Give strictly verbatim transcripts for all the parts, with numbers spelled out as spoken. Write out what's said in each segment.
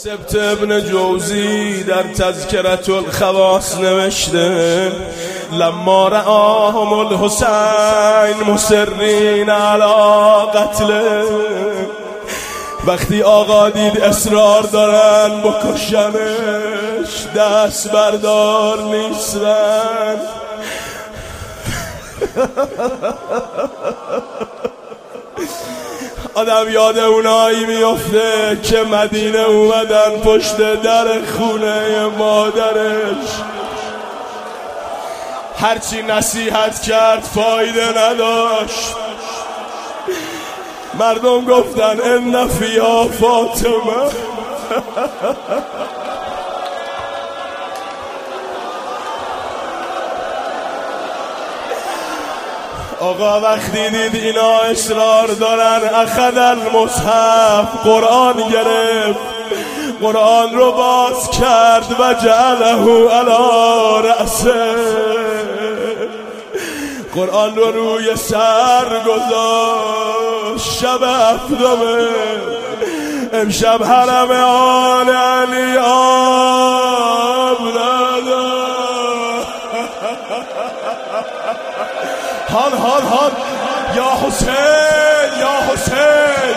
سبت ابن جوزی در تذکرة الخواص نوشته لما رآهم الحسین مصرین علی قتله، وقتی آقا دید اصرار دارن بکشنش دست بردار نیستن. آدم یاد اونایی میفته که مدینه اومدن پشت در خونه مادرش، هرچی نصیحت کرد فایده نداشت. مردم گفتن ان فیها فاطمه. آقا وقتی دید اینا اصرار دارن اخذ المصحف، قرآن گرفت، قرآن رو باز کرد و جعله علی رأسه، قرآن رو روی سر گذاشت. شب هفتمه امشب حرم آل علی آب نداد. هان هان هان یا حسین یا حسین.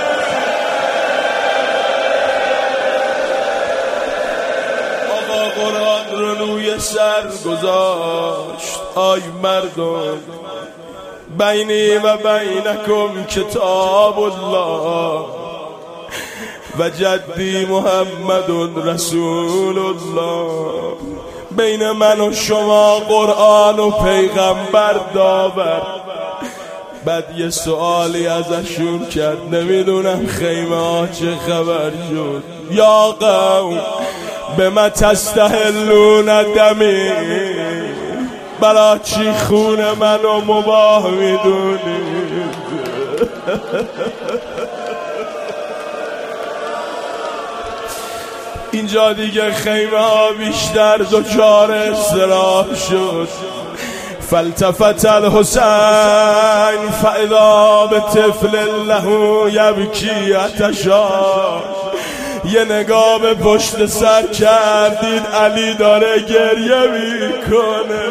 آقا قرآن رو روی سر گذاشت. آی مردم، بینی و بینکم کتاب الله و جدی محمد رسول الله، بین من و شما قرآن و پیغمبر داور. بعد یه سوالی ازشون کرد، نمیدونم خیمه ها چه خبر شد. یا قوم بما تستحلون دمی، برا چی خون منو مباح میدونید؟ اینجا دیگه خیمه ها بیشتر دچار اضطراب شد. فالتفت الحسین فاذا بطفل له یبکی عطشا، یه نگاه به پشت سر کردید علی داره گریه میکنه.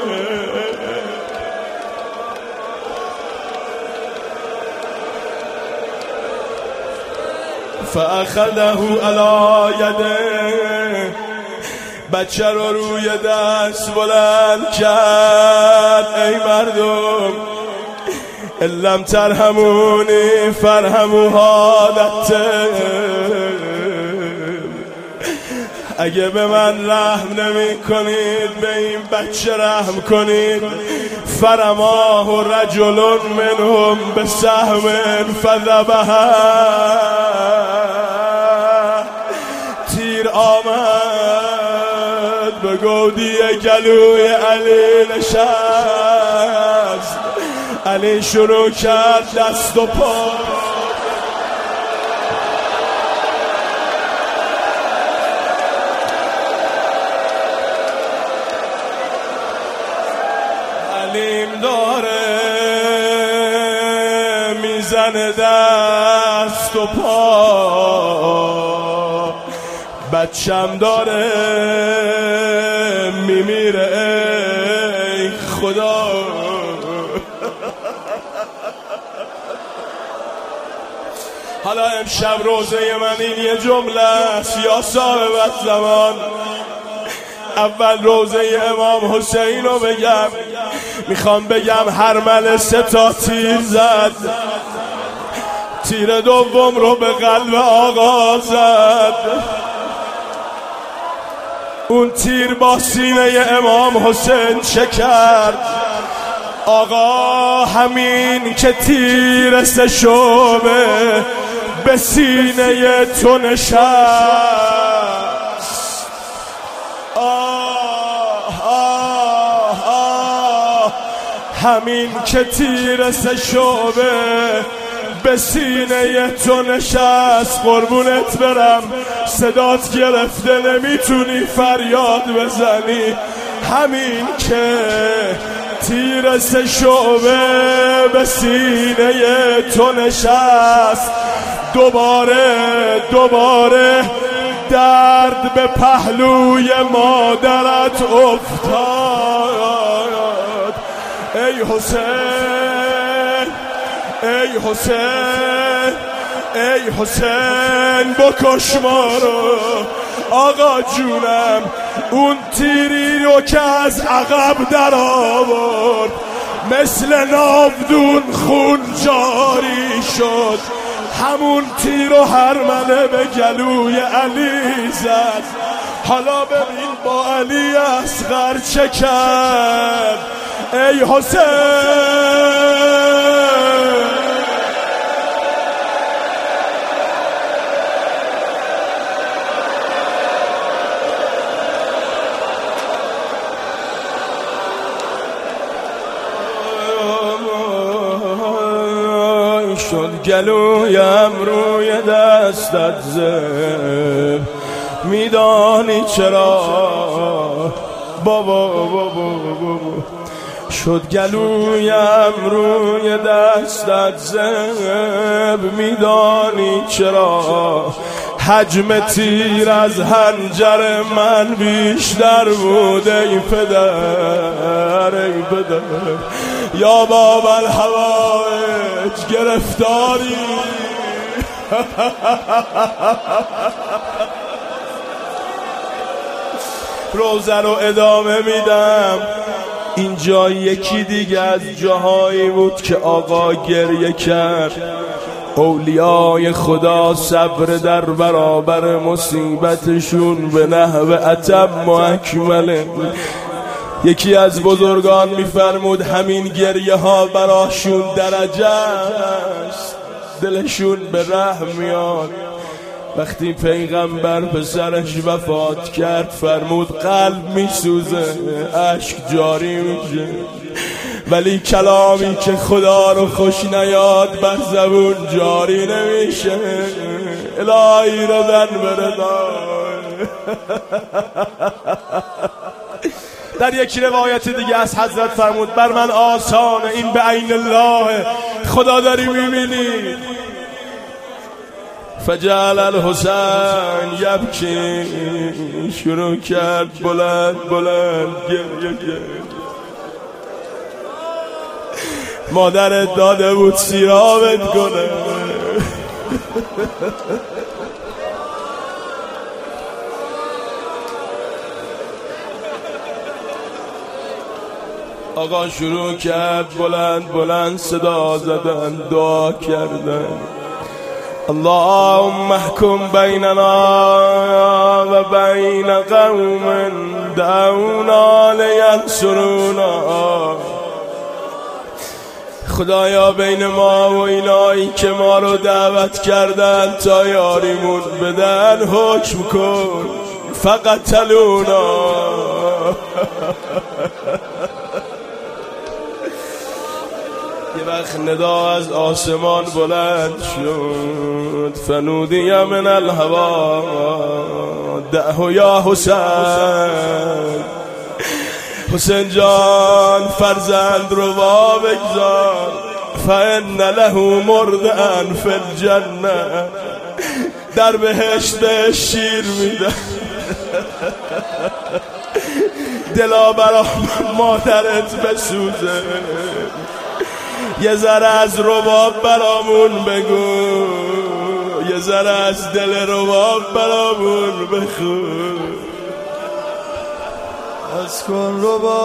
فاخذه علی یده، بچه رو روی دست بلند کرد. ای مردم، لم ترحمونی فرحموا حالته، اگه به من رحم نمی کنید به این بچه رحم کنید. فرماه رجل منهم بسهم فذبحه، تیر آمد به گودی گلوی علی نشست. علی شروع کرد دست و پا، علیم داره میزنه دست و پا، بچم داره میمیره. ای خدا، حالا امشب روزه من این یه جمله است یا صاحبت زمان. اول روزه امام حسین رو بگم، میخوام بگم هرمله سه تا تیر زد. تیر دوم رو به قلب آقا زد. اون تیر با سینه امام حسین چه کرد؟ آقا همین که تیر سه شعبه به سینه تو نشست. آه آه آه، همین که تیر سه شعبه به سینه تو نشست. قربونت برم، صدات گرفته نمیتونی فریاد بزنی. همین که تیر سه شعبه به سینه تو نشست، دوباره دوباره درد به پهلوی مادرت افتاد. ای حسین ای حسین ای حسین بکش ما رو. آقا جونم اون تیری رو که از عقب در آورد مثل ناودون خون جاری شد، همون تیر و هرمله به گلوی علی زد. حالا ببین با علی اصغر چه کرد. ای حسین شد گلویم روی دستت زب، میدانی چرا بابا بابا بابا. شد گلویم روی دستت زب، میدانی چرا حجم تیر از حنجر من بیشتر بود. ای پدر ای پدر یا باب الحوائج گرفتاری. روزه رو ادامه میدم. اینجا یکی دیگه از جاهایی بود که آقا گریه کرد. اولیای خدا صبر در برابر مصیبتشون به نحو اتم و اکمله. یکی از بزرگان میفرمود همین گریه ها براشون درجه است، دلشون به رحم میاد. وقتی پیغمبر پسرش وفات کرد فرمود قلب میسوزه، اشک جاری میشه، ولی کلامی که خدا رو خوش نیاد بر زبون جاری نمیشه. الهی ردن بردار. در یک روایت دیگه از حضرت فرمود بر من آسانه، این به عین الله، خدا داری میبینی. فجعل الحسین یبکی، شروع کرد بلند بلند گریه کرد. مادرت داده بود سیرابت کنه. آقا شروع کرد بلند بلند صدا زدن، دعا کردن. اللهم احکم بیننا و بین قوم دعونا لینصرونا. خدایا بین ما و اینایی که ما رو دعوت کردن تا یاریمون بدن حکم کن. فقتلونا. یه وقت ندا از آسمان بلند شد. فنودی من الهوا دعه یا حسین. حسین جان فرزند رو با بگذار، فإن له مرضعا فی الجنه. در بهشت شیر میدن. دلا برا مادرت بسوزه. یه ذره از رباب برامون بگو، یه ذره از دل رباب برامون بخو. بس کن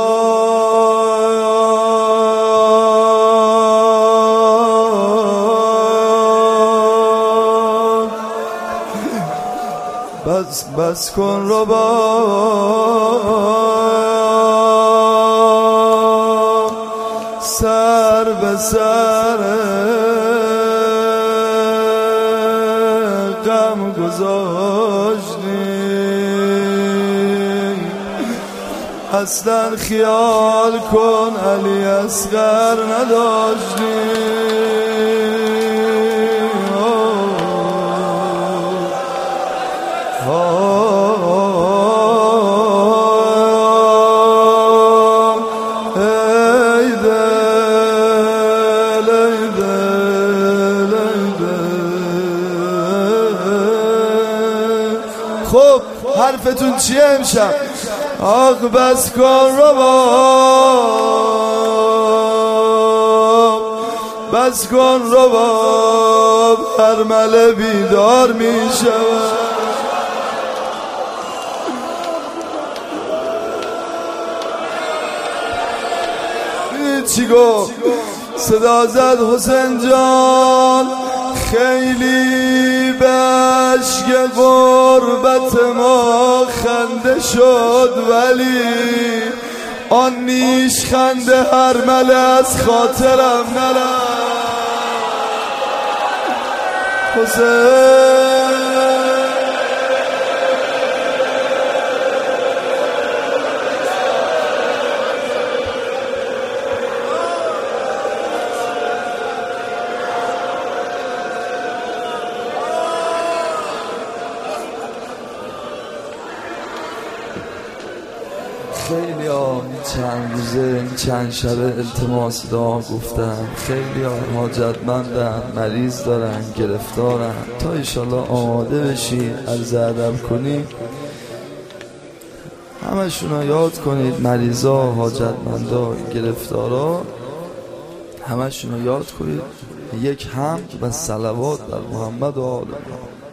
رباب، بس بس کن رباب. سر به سر غم گذاشتی، اصلا خیال کن علی اصغر نداشتی. حرفتون چیه امشب؟ آخ بس کن رباب، بس کن رباب، هر مله بیدار می شود. چی گفت؟ صدا زد حسین جان خیلی به اشک غربت ما خنده شد، ولی آن نیش خنده هر مله از خاطرم نرفت. حسین خیلی ها چند روزه چند شب التماس دعا گفتم، خیلی ها حاجتمندن، مریض دارن، گرفتارن، تا ایشالله آماده بشی عرض ادب کنی همشون ها یاد کنید، مریضا، حاجتمندا، گرفتارا همشون ها یاد کنید یک حمد و صلوات بر محمد و آل محمد.